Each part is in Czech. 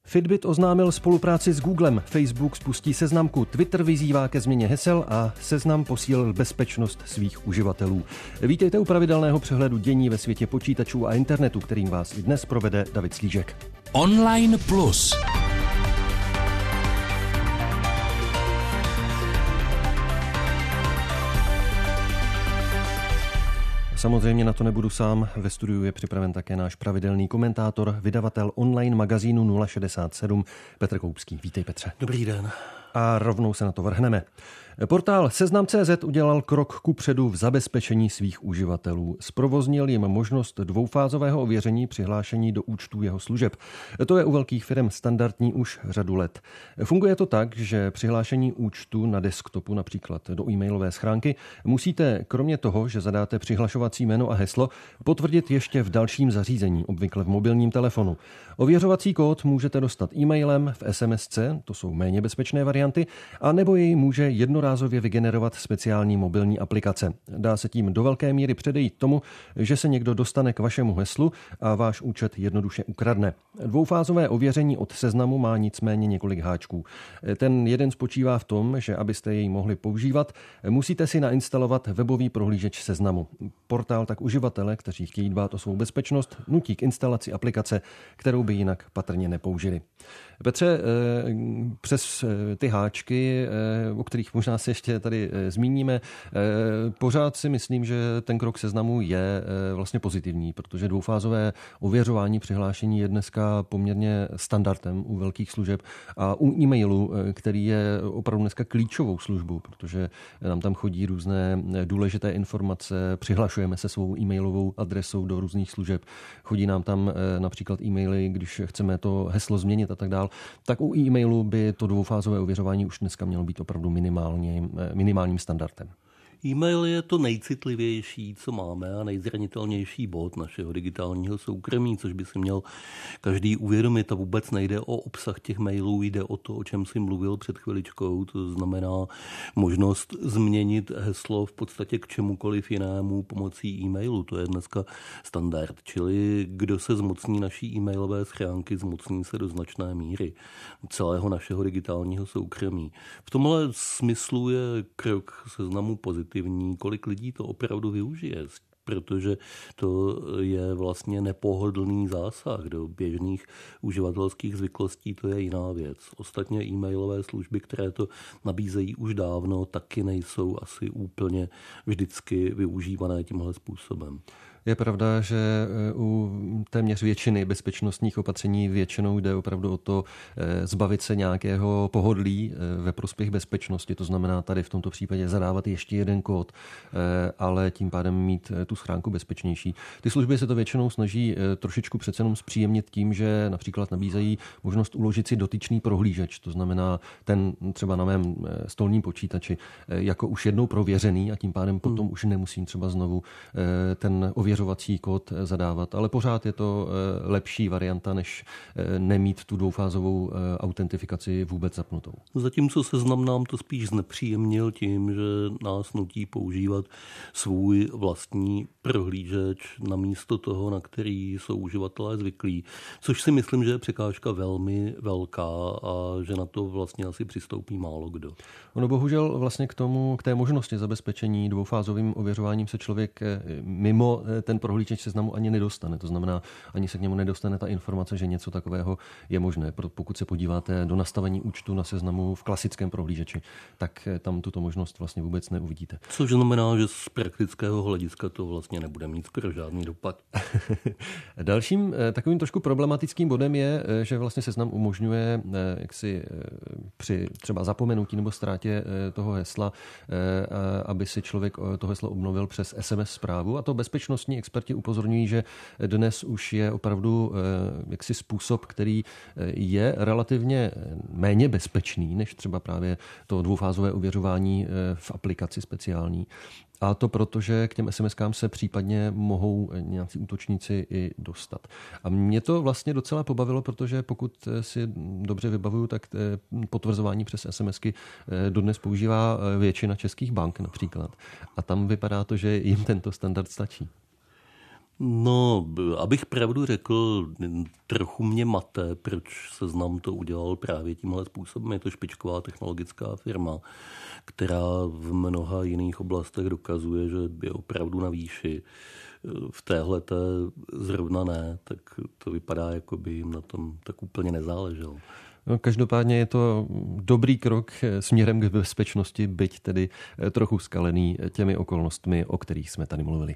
Fitbit oznámil spolupráci s Googlem, Facebook spustí seznamku, Twitter vyzývá ke změně hesel a Seznam posílil bezpečnost svých uživatelů. Vítejte u pravidelného přehledu dění ve světě počítačů a internetu, kterým vás i dnes provede David Slížek. Online Plus. Samozřejmě na to nebudu sám. Ve studiu je připraven také náš pravidelný komentátor, vydavatel online magazínu 067 Petr Koupský. Vítej, Petře. Dobrý den. A rovnou se na to vrhneme. Portál Seznam.cz udělal krok kupředu v zabezpečení svých uživatelů. Zprovoznil jim možnost dvoufázového ověření přihlášení do účtů jeho služeb. To je u velkých firm standardní už řadu let. Funguje to tak, že přihlášení účtu na desktopu, například do e-mailové schránky, musíte kromě toho, že zadáte přihlašovací jméno a heslo, potvrdit ještě v dalším zařízení, obvykle v mobilním telefonu. Ověřovací kód můžete dostat e-mailem, v SMSce, to jsou méně bezpečné varianty, a nebo jej může jednorázově vygenerovat speciální mobilní aplikace. Dá se tím do velké míry předejít tomu, že se někdo dostane k vašemu heslu a váš účet jednoduše ukradne. Dvoufázové ověření od Seznamu má nicméně několik háčků. Ten jeden spočívá v tom, že abyste jej mohli používat, musíte si nainstalovat webový prohlížeč Seznamu. Portál tak uživatele, kteří chtějí dbát o svou bezpečnost, nutí k instalaci aplikace, kterou by jinak patrně nepoužili. Petře, přes ty háčky, o kterých možná se ještě tady zmíníme, pořád si myslím, že ten krok Seznamu je vlastně pozitivní, protože dvoufázové ověřování přihlášení je dneska poměrně standardem u velkých služeb a u e-mailu, který je opravdu dneska klíčovou službou, protože nám tam chodí různé důležité informace, přihlašujeme se svou e-mailovou adresou do různých služeb, chodí nám tam například e-maily, když chceme to heslo změnit a tak dál, tak u e-mailu by to dvoufázové ověřování už dneska mělo být opravdu minimálním standardem. E-mail je to nejcitlivější, co máme, a nejzranitelnější bod našeho digitálního soukromí, což by si měl každý uvědomit. A vůbec nejde o obsah těch mailů, jde o to, o čem si mluvil před chviličkou. To znamená možnost změnit heslo v podstatě k čemukoliv jinému pomocí e-mailu. To je dneska standard. Čili kdo se zmocní naší e-mailové schránky, zmocní se do značné míry celého našeho digitálního soukromí. V tomhle smyslu je krok Seznamu pozitivní. Kolik lidí to opravdu využije, protože to je vlastně nepohodlný zásah do běžných uživatelských zvyklostí, to je jiná věc. Ostatně e-mailové služby, které to nabízejí už dávno, taky nejsou asi úplně vždycky využívané tímhle způsobem. Je pravda, že u téměř většiny bezpečnostních opatření většinou jde opravdu o to zbavit se nějakého pohodlí ve prospěch bezpečnosti. To znamená tady v tomto případě zadávat ještě jeden kód, ale tím pádem mít tu schránku bezpečnější. Ty služby se to většinou snaží trošičku přece jenom zpříjemnit tím, že například nabízejí možnost uložit si dotyčný prohlížeč. To znamená ten třeba na mém stolním počítači jako už jednou prověřený a tím pádem potom už nemusím třeba znovu ten ověřovací kód zadávat, ale pořád je to lepší varianta, než nemít tu dvoufázovou autentifikaci vůbec zapnutou. Zatímco Seznam nám to spíš znepříjemnil tím, že nás nutí používat svůj vlastní prohlížeč namísto toho, na který jsou uživatelé zvyklí, což si myslím, že je překážka velmi velká a že na to vlastně asi přistoupí málo kdo. Ono bohužel vlastně k té možnosti zabezpečení dvoufázovým ověřováním se člověk mimo ten prohlížeč Seznamu ani nedostane. To znamená, ani se k němu nedostane ta informace, že něco takového je možné. Pokud se podíváte do nastavení účtu na Seznamu v klasickém prohlížeči, tak tam tuto možnost vlastně vůbec neuvidíte. Což znamená, že z praktického hlediska to vlastně nebude mít skoro žádný dopad. Dalším takovým trošku problematickým bodem je, že vlastně Seznam umožňuje jaksi při třeba zapomenutí nebo ztrátě toho hesla, aby si člověk to heslo obnovil přes SMS zprávu, a to bezpečnostní experti upozorňují, že dnes už je opravdu jaksi způsob, který je relativně méně bezpečný než třeba právě to dvoufázové ověřování v aplikaci speciální. A to proto, že k těm SMS-kám se případně mohou nějací útočníci i dostat. A mě to vlastně docela pobavilo, protože pokud si dobře vybavuju, tak potvrzování přes SMSky dodnes používá většina českých bank například. A tam vypadá to, že jim tento standard stačí. No, abych pravdu řekl, trochu mě mate, proč Seznam to udělal právě tímhle způsobem. Je to špičková technologická firma, která v mnoha jiných oblastech dokazuje, že je opravdu na výši. V téhleté zrovna ne, tak to vypadá, jako by jim na tom tak úplně nezáleželo. No, každopádně je to dobrý krok směrem k bezpečnosti, byť tedy trochu skalený těmi okolnostmi, o kterých jsme tady mluvili.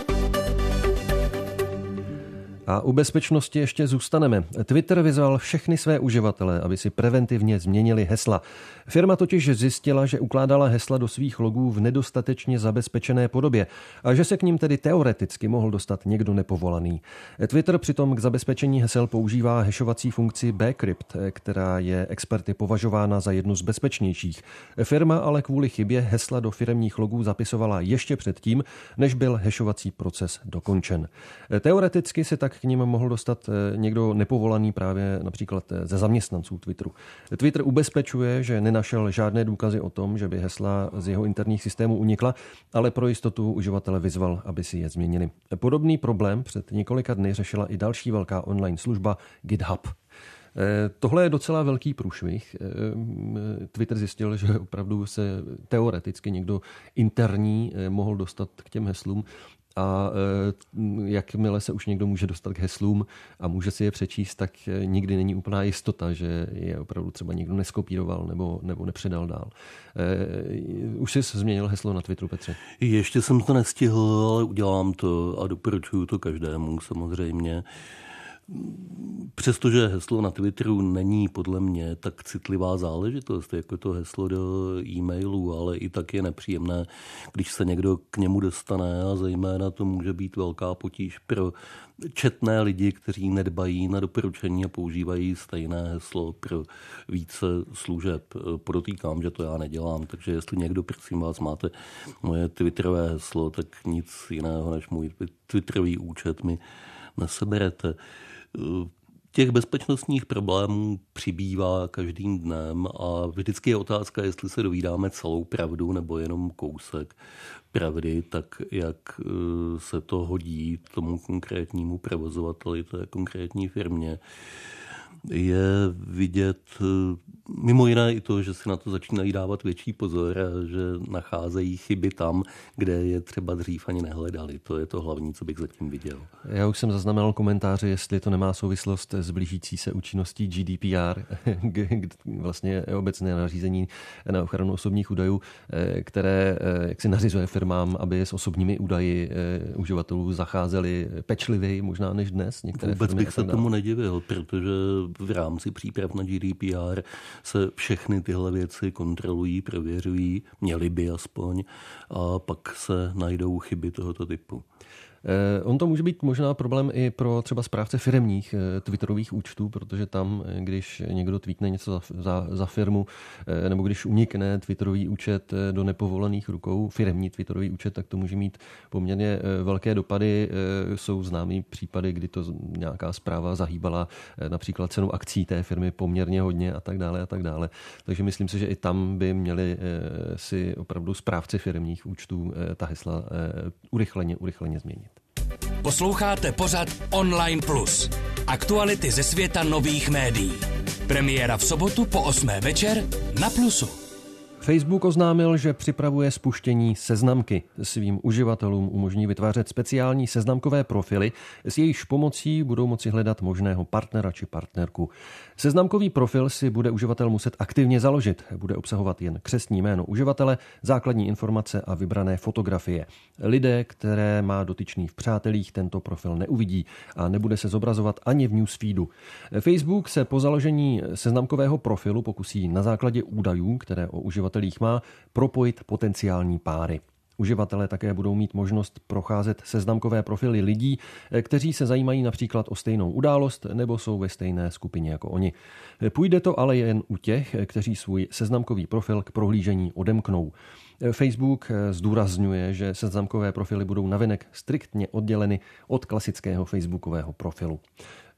A u bezpečnosti ještě zůstaneme. Twitter vyzval všechny své uživatele, aby si preventivně změnili hesla. Firma totiž zjistila, že ukládala hesla do svých logů v nedostatečně zabezpečené podobě a že se k nim tedy teoreticky mohl dostat někdo nepovolaný. Twitter přitom k zabezpečení hesel používá hashovací funkci bcrypt, která je experty považována za jednu z bezpečnějších. Firma ale kvůli chybě hesla do firemních logů zapisovala ještě předtím, než byl hashovací proces dokončen. Teoreticky se tak k nim mohl dostat někdo nepovolaný právě například ze zaměstnanců Twitteru. Twitter ubezpečuje, že nenašel žádné důkazy o tom, že by hesla z jeho interních systémů unikla, ale pro jistotu uživatele vyzval, aby si je změnili. Podobný problém před několika dny řešila i další velká online služba GitHub. Tohle je docela velký průšvih. Twitter zjistil, že opravdu se teoreticky někdo interní mohl dostat k těm heslům. A jakmile se už někdo může dostat k heslům a může si je přečíst, tak nikdy není úplná jistota, že je opravdu třeba někdo neskopíroval nebo nepředal dál. Už jsi změnil heslo na Twitteru, Petře? Ještě jsem to nestihl, ale udělám to a doporučuju to každému samozřejmě. Přestože heslo na Twitteru není podle mě tak citlivá záležitost, jako to heslo do e-mailu, ale i tak je nepříjemné, když se někdo k němu dostane a zejména to může být velká potíž pro četné lidi, kteří nedbají na doporučení a používají stejné heslo pro více služeb. Podotýkám, že to já nedělám, takže jestli někdo, prosím vás, máte moje twitterové heslo, tak nic jiného než můj twitterový účet mi neseberete. Těch bezpečnostních problémů přibývá každým dnem a vždycky je otázka, jestli se dovídáme celou pravdu nebo jenom kousek pravdy, tak jak se to hodí tomu konkrétnímu provozovateli, té konkrétní firmě. Je vidět mimo jiné i to, že si na to začínají dávat větší pozor a že nacházejí chyby tam, kde je třeba dřív ani nehledali. To je to hlavní, co bych zatím viděl. Já už jsem zaznamenal komentáře, jestli to nemá souvislost s blížící se účinností GDPR, vlastně obecné nařízení na ochranu osobních údajů, které jaksi nařizuje firmám, aby s osobními údaji uživatelů zacházeli pečlivěji možná než dnes. Vůbec bych se tomu nedivil, protože v rámci příprav na GDPR se všechny tyhle věci kontrolují, prověřují, měly by aspoň, a pak se najdou chyby tohoto typu. On to může být možná problém i pro třeba správce firemních twitterových účtů, protože tam, když někdo tweetne něco za firmu, nebo když unikne twitterový účet do nepovolených rukou, firemní twitterový účet, tak to může mít poměrně velké dopady. Jsou známý případy, kdy to nějaká zpráva zahýbala například cenu akcí té firmy poměrně hodně a tak dále a tak dále. Takže myslím si, že i tam by měli si opravdu správci firemních účtů ta hesla urychleně změnit. Posloucháte pořad Online Plus. Aktuality ze světa nových médií. Premiéra v sobotu po 8. večer na Plusu. Facebook oznámil, že připravuje spuštění seznamky. Svým uživatelům umožní vytvářet speciální seznamkové profily, s jejichž pomocí budou moci hledat možného partnera či partnerku. Seznamkový profil si bude uživatel muset aktivně založit. Bude obsahovat jen křestní jméno uživatele, základní informace a vybrané fotografie. Lidé, které má dotyčný v přátelích, tento profil neuvidí a nebude se zobrazovat ani v newsfeedu. Facebook se po založení seznamkového profilu pokusí na základě údajů, které o uživatelích má, propojit potenciální páry. Uživatelé také budou mít možnost procházet seznamkové profily lidí, kteří se zajímají například o stejnou událost nebo jsou ve stejné skupině jako oni. Půjde to ale jen u těch, kteří svůj seznamkový profil k prohlížení odemknou. Facebook zdůrazňuje, že seznamkové profily budou navenek striktně odděleny od klasického facebookového profilu.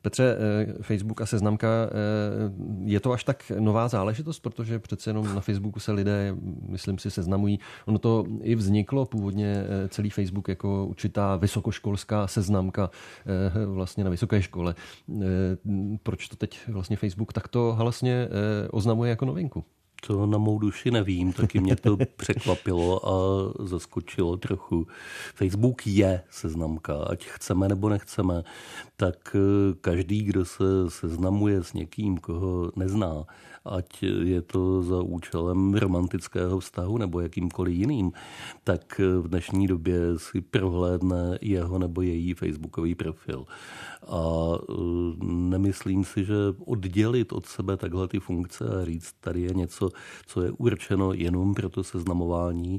Petře, Facebook a seznamka, je to až tak nová záležitost, protože přece jenom na Facebooku se lidé, myslím si, seznamují. Ono to i vzniklo původně celý Facebook jako určitá vysokoškolská seznamka vlastně na vysoké škole. Proč to teď vlastně Facebook takto halasně oznamuje jako novinku? To na mou duši nevím, taky mě to překvapilo a zaskočilo trochu. Facebook je seznamka, ať chceme nebo nechceme, tak každý, kdo se seznamuje s někým, koho nezná, ať je to za účelem romantického vztahu nebo jakýmkoliv jiným, tak v dnešní době si prohlédne jeho nebo její facebookový profil. A nemyslím si, že oddělit od sebe takhle ty funkce a říct, tady je něco, co je určeno jenom pro to seznamování,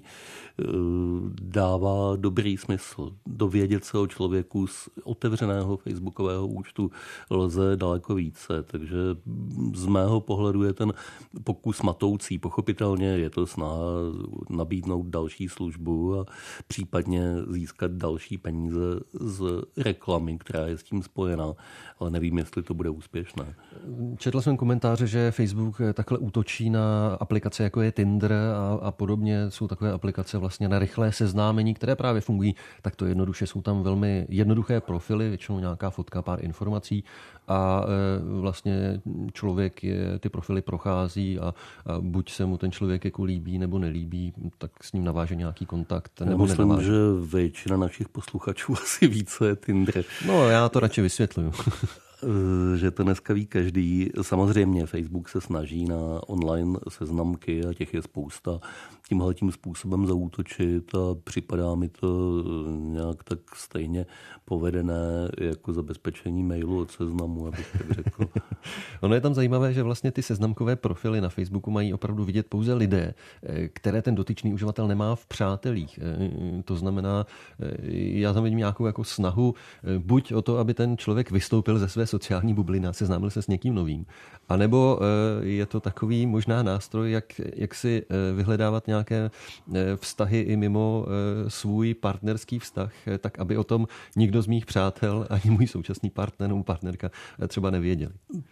dává dobrý smysl. Dovědět se o člověku z otevřeného facebookového účtu lze daleko více, takže z mého pohledu je ten pokus matoucí. Pochopitelně je to snaha nabídnout další službu a případně získat další peníze z reklamy, která je s tím spojená, ale nevím, jestli to bude úspěšné. Četl jsem komentáře, že Facebook takhle útočí na aplikace, jako je Tinder a podobně. Jsou takové aplikace vlastně na rychlé seznámení, které právě fungují takto jednoduše. Jsou tam velmi jednoduché profily, většinou nějaká fotka, pár informací a vlastně člověk ty profily prochází a buď se mu ten člověk jako líbí nebo nelíbí, tak s ním naváže nějaký kontakt nebo nenaváže. Myslím, že většina našich posluchačů asi ví, co je Tinder. No, já to radši vysvětluju. Že to dneska ví každý. Samozřejmě Facebook se snaží na online seznamky a těch je spousta tímhletím způsobem zaútočit a připadá mi to nějak tak stejně povedené jako zabezpečení mailu od seznamu, abych tak řekl. Ono je tam zajímavé, že vlastně ty seznamkové profily na Facebooku mají opravdu vidět pouze lidé, které ten dotyčný uživatel nemá v přátelích. To znamená, já tam vidím nějakou jako snahu buď o to, aby ten člověk vystoupil ze své sociální bubliny a seznámil se s někým novým, anebo je to takový možná nástroj, jak si vyhledávat nějaké vztahy i mimo svůj partnerský vztah, tak aby o tom nikdo z mých přátel, ani můj současný partner nebo partnerka třeba nevěděli.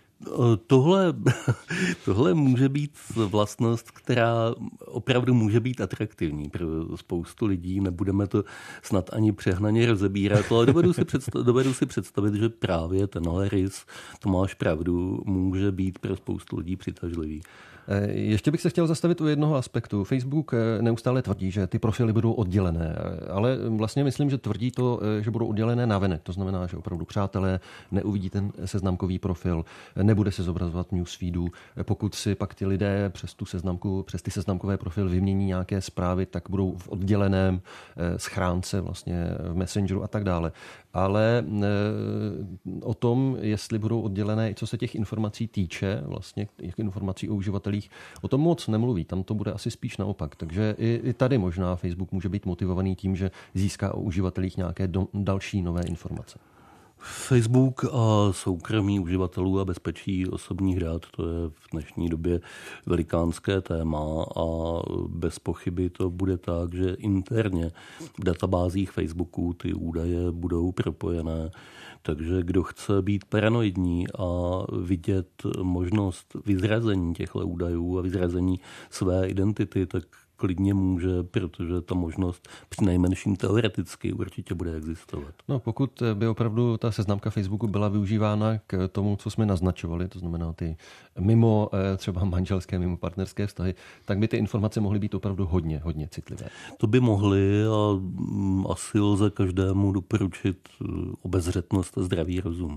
Tohle může být vlastnost, která opravdu může být atraktivní pro spoustu lidí. Nebudeme to snad ani přehnaně rozebírat, ale dovedu si představit, že právě tenhle rys, to máš pravdu, může být pro spoustu lidí přitažlivý. Ještě bych se chtěl zastavit u jednoho aspektu. Facebook neustále tvrdí, že ty profily budou oddělené, ale vlastně myslím, že tvrdí to, že budou oddělené navenek. To znamená, že opravdu přátelé neuvidí ten seznamkový profil, nebude se zobrazovat v newsfeedu. Pokud si pak ty lidé přes ty seznamkové profily vymění nějaké zprávy, tak budou v odděleném schránce vlastně v Messengeru a tak dále. Ale o tom, jestli budou oddělené, i co se těch informací týče, vlastně těch informací o uživatelích, o tom moc nemluví. Tam to bude asi spíš naopak. Takže i tady možná Facebook může být motivovaný tím, že získá o uživatelích nějaké další nové informace. Facebook a soukromí uživatelů a bezpečí osobních dat, to je v dnešní době velikánské téma a bez pochyby to bude tak, že interně v databázích Facebooku ty údaje budou propojené. Takže kdo chce být paranoidní a vidět možnost vyzrazení těchto údajů a vyzrazení své identity, tak klidně může, protože ta možnost přinejmenším teoreticky určitě bude existovat. No, pokud by opravdu ta seznamka Facebooku byla využívána k tomu, co jsme naznačovali, to znamená ty mimo třeba manželské, mimo partnerské vztahy, tak by ty informace mohly být opravdu hodně citlivé. To by mohly a asi lze každému doporučit obezřetnost a zdravý rozum.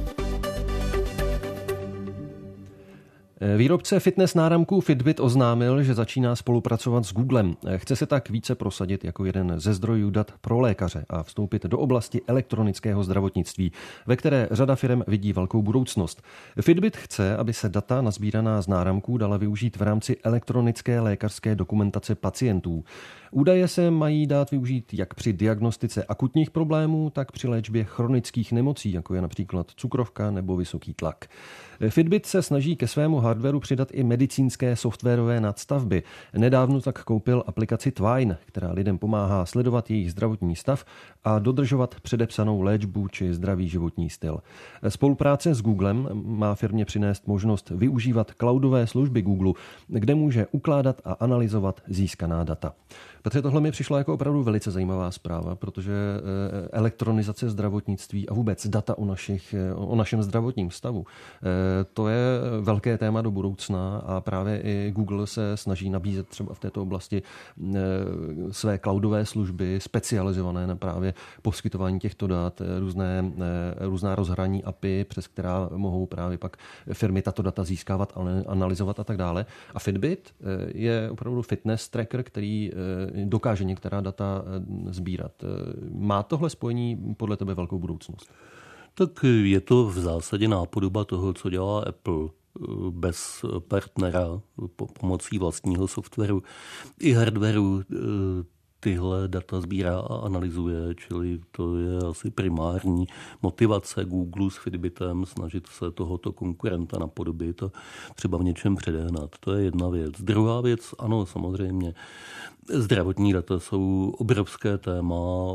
Výrobce fitness náramků Fitbit oznámil, že začíná spolupracovat s Googlem. Chce se tak více prosadit jako jeden ze zdrojů dat pro lékaře a vstoupit do oblasti elektronického zdravotnictví, ve které řada firem vidí velkou budoucnost. Fitbit chce, aby se data nazbíraná z náramků dala využít v rámci elektronické lékařské dokumentace pacientů. Údaje se mají dát využít jak při diagnostice akutních problémů, tak při léčbě chronických nemocí, jako je například cukrovka nebo vysoký tlak. Fitbit se snaží ke svému hardwaru přidat i medicínské softwarové nadstavby. Nedávno tak koupil aplikaci Twine, která lidem pomáhá sledovat jejich zdravotní stav a dodržovat předepsanou léčbu či zdravý životní styl. Spolupráce s Googlem má firmě přinést možnost využívat cloudové služby Google, kde může ukládat a analyzovat získaná data. Petře, tohle mi přišla jako opravdu velice zajímavá zpráva, protože elektronizace zdravotnictví a vůbec data o našem zdravotním stavu, to je velké téma do budoucna a právě i Google se snaží nabízet třeba v této oblasti své cloudové služby specializované na právě poskytování těchto dat, různá rozhraní API, přes která mohou právě pak firmy tato data získávat, analyzovat a tak dále. A Fitbit je opravdu fitness tracker, který dokáže některá data sbírat. Má tohle spojení podle tebe velkou budoucnost? Tak je to v zásadě nápodoba toho, co dělá Apple bez partnera pomocí vlastního softwaru i hardwaru. Tyhle data sbírá a analyzuje, čili to je asi primární motivace Google s Fitbitem snažit se tohoto konkurenta napodobit a třeba v něčem předehnat. To je jedna věc. Druhá věc, ano, samozřejmě, zdravotní data jsou obrovské téma,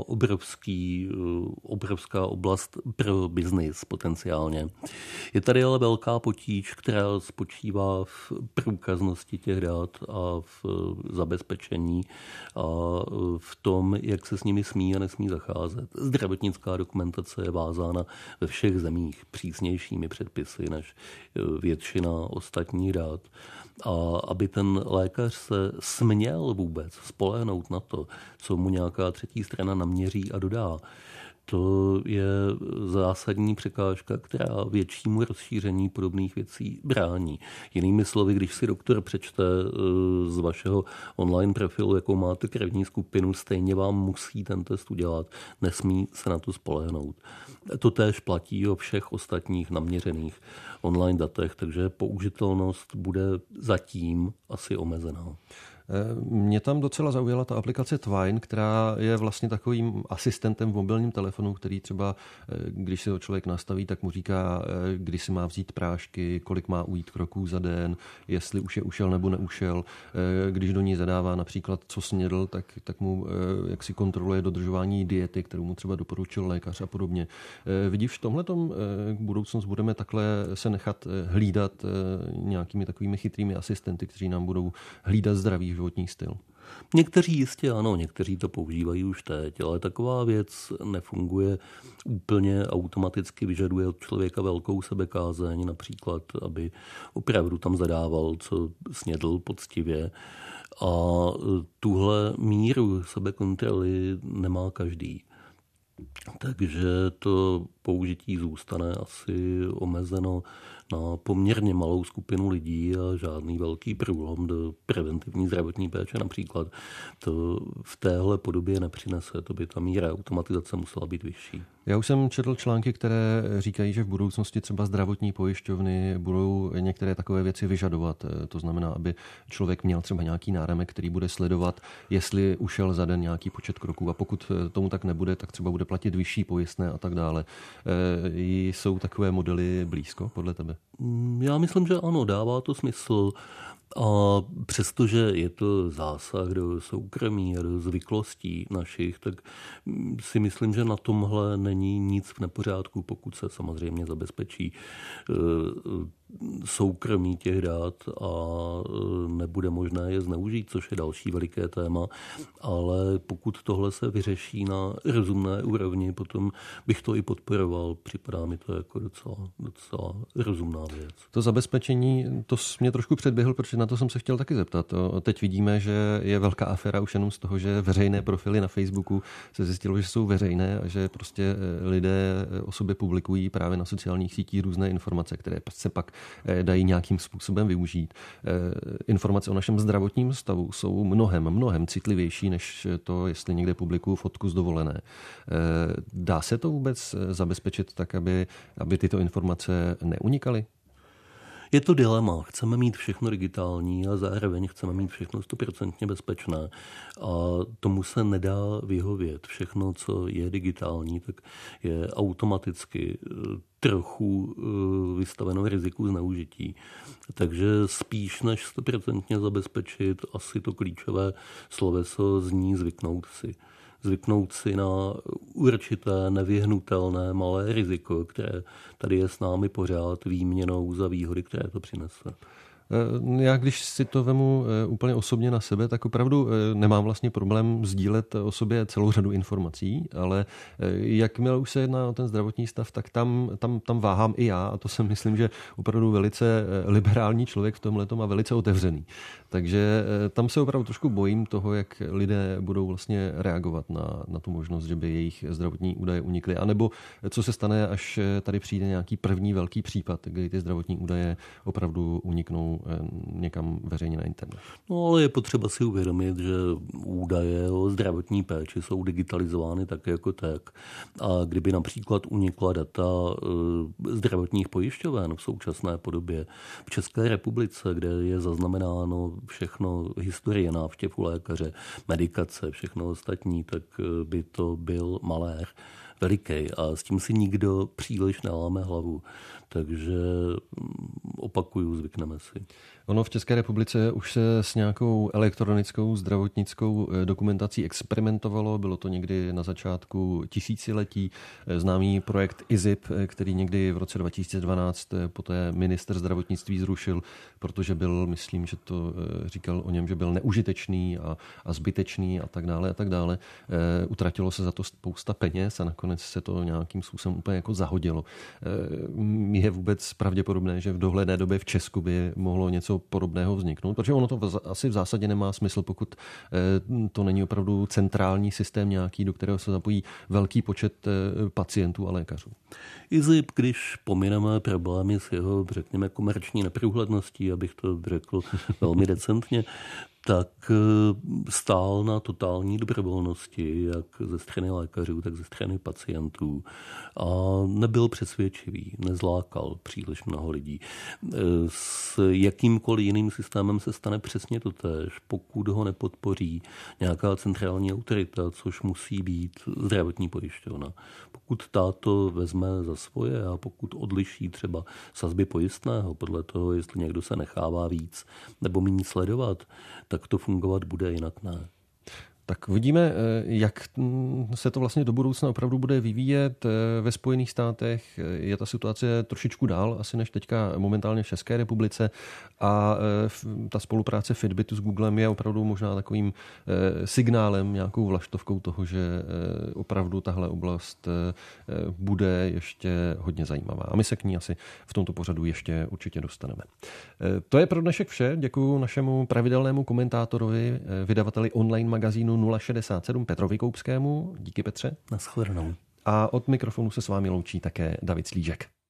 obrovská oblast pro biznis potenciálně. Je tady ale velká potíž, která spočívá v průkaznosti těch dat a v zabezpečení a v tom, jak se s nimi smí a nesmí zacházet. Zdravotnická dokumentace je vázána ve všech zemích přísnějšími předpisy než většina ostatních dat. A aby ten lékař se směl vůbec spolehnout na to, co mu nějaká třetí strana naměří a dodá, to je zásadní překážka, která většímu rozšíření podobných věcí brání. Jinými slovy, když si doktor přečte z vašeho online profilu, jakou máte krevní skupinu, stejně vám musí ten test udělat, nesmí se na to spolehnout. To též platí o všech ostatních naměřených online datech, takže použitelnost bude zatím asi omezená. Mě tam docela zaujala ta aplikace Twine, která je vlastně takovým asistentem v mobilním telefonu, který třeba, když si ho člověk nastaví, tak mu říká, kdy si má vzít prášky, kolik má ujít kroků za den, jestli už je ušel nebo neušel. Když do ní zadává například, co snědl, tak mu jak si kontroluje dodržování diety, kterou mu třeba doporučil lékař a podobně. Vidíš v tomhletom budoucnost budeme takhle se nechat hlídat nějakými takovými chytrými asistenty, kteří nám budou hlídat zdravý životní styl? Někteří jistě ano, někteří to používají už teď, ale taková věc nefunguje úplně automaticky, vyžaduje od člověka velkou sebekázeň, například, aby opravdu tam zadával, co snědl poctivě. A tuhle míru sebekontroly nemá každý. Takže to použití zůstane asi omezeno na poměrně malou skupinu lidí a žádný velký průlom do preventivní zdravotní péče například to v téhle podobě nepřinese. To by ta míra automatizace musela být vyšší. Já už jsem četl články, které říkají, že v budoucnosti třeba zdravotní pojišťovny budou některé takové věci vyžadovat. To znamená, aby člověk měl třeba nějaký náramek, který bude sledovat, jestli ušel za den nějaký počet kroků a pokud tomu tak nebude, tak třeba bude platit vyšší pojistné a tak dále. Jsou takové modely blízko podle tebe? Já myslím, že ano, dává to smysl. A přestože je to zásah do soukromí a do zvyklostí našich, tak si myslím, že na tomhle není nic v nepořádku, pokud se samozřejmě zabezpečí soukromí těch dat a nebude možné je zneužít, což je další veliké téma, ale pokud tohle se vyřeší na rozumné úrovni, potom bych to i podporoval. Připadá mi to jako docela rozumná věc. To zabezpečení, to mě trošku předběhl, protože na to jsem se chtěl taky zeptat. Teď vidíme, že je velká aféra už jenom z toho, že veřejné profily na Facebooku se zjistilo, že jsou veřejné a že prostě lidé o sobě publikují právě na sociálních sítích různé informace, které se pak dají nějakým způsobem využít. Informace o našem zdravotním stavu jsou mnohem citlivější, než to, jestli někde publikuju fotku z dovolené. Dá se to vůbec zabezpečit tak, aby tyto informace neunikaly? Je to dilema. Chceme mít všechno digitální a zároveň chceme mít všechno 100% bezpečné. A tomu se nedá vyhovět. Všechno, co je digitální, tak je automaticky trochu vystaveno riziku zneužití. Takže spíš než 100% zabezpečit, asi to klíčové sloveso zní zvyknout si na určité nevyhnutelné malé riziko, které tady je s námi pořád výměnou za výhody, které to přinese. Já když si to vemu úplně osobně na sebe, tak opravdu nemám vlastně problém sdílet o sobě celou řadu informací, ale jakmile už se jedná o ten zdravotní stav, tak tam váhám i já a to si myslím, že opravdu velice liberální člověk v tomhletom a velice otevřený. Takže tam se opravdu trošku bojím toho, jak lidé budou vlastně reagovat na tu možnost, že by jejich zdravotní údaje unikly, anebo co se stane, až tady přijde nějaký první velký případ, kdy ty zdravotní údaje opravdu uniknou někam veřejně na internet. No ale je potřeba si uvědomit, že údaje o zdravotní péči jsou digitalizovány tak jako tak. A kdyby například unikla data zdravotních pojišťoven v současné podobě v České republice, kde je zaznamenáno všechno, historie návštěv u lékaře, medikace, všechno ostatní, tak by to byl malér veliký a s tím si nikdo příliš neláme hlavu. Takže opakuju, zvykneme si. Ono v České republice už se s nějakou elektronickou zdravotnickou dokumentací experimentovalo. Bylo to někdy na začátku tisíciletí. Známý projekt IZIP, který někdy v roce 2012 poté ministr zdravotnictví zrušil, protože byl, myslím, že to říkal o něm, že byl neužitečný a zbytečný a tak dále a tak dále. Utratilo se za to spousta peněz a nakonec se to nějakým způsobem úplně jako zahodilo. Je vůbec pravděpodobné, že v dohledné době v Česku by mohlo něco podobného vzniknout, protože ono to asi v zásadě nemá smysl, pokud to není opravdu centrální systém nějaký, do kterého se zapojí velký počet pacientů a lékařů. IZIP, když pomineme problémy s jeho, řekněme, komerční neprůhledností, abych to řekl velmi decentně, tak stál na totální dobrovolnosti, jak ze strany lékařů, tak ze strany pacientů. A nebyl přesvědčivý, nezlákal příliš mnoho lidí. S jakýmkoliv jiným systémem se stane přesně totéž, pokud ho nepodpoří nějaká centrální autorita, což musí být zdravotní pojišťovna. Pokud táto vezme za svoje a pokud odliší třeba sazby pojistného podle toho, jestli někdo se nechává víc nebo méně sledovat, tak to fungovat bude, jinak ne. Tak uvidíme, jak se to vlastně do budoucna opravdu bude vyvíjet. Ve Spojených státech je ta situace trošičku dál, asi než teďka momentálně v České republice a ta spolupráce Fitbitu s Googlem je opravdu možná takovým signálem, nějakou vlaštovkou toho, že opravdu tahle oblast bude ještě hodně zajímavá. A my se k ní asi v tomto pořadu ještě určitě dostaneme. To je pro dnešek vše. Děkuji našemu pravidelnému komentátorovi, vydavateli online magazínu 067 Petrovi Koupskému. Díky, Petře. Naschledanou. A od mikrofonu se s vámi loučí také David Slížek.